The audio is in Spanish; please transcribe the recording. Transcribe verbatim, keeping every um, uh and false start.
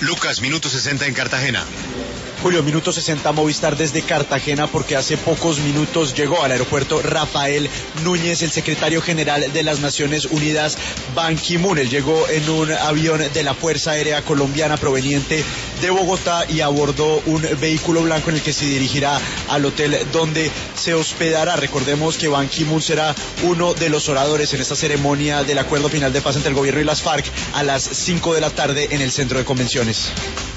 Lucas, minuto sesenta en Cartagena. Julio, minuto sesenta Movistar desde Cartagena, porque hace pocos minutos llegó al aeropuerto Rafael Núñez, el secretario general de las Naciones Unidas, Ban Ki-moon. Él llegó en un avión de la Fuerza Aérea Colombiana proveniente de Bogotá y abordó un vehículo blanco en el que se dirigirá al hotel donde se hospedará. Recordemos que Ban Ki-moon será uno de los oradores en esta ceremonia del acuerdo final de paz entre el gobierno y las FARC a las cinco de la tarde en el centro de convenciones.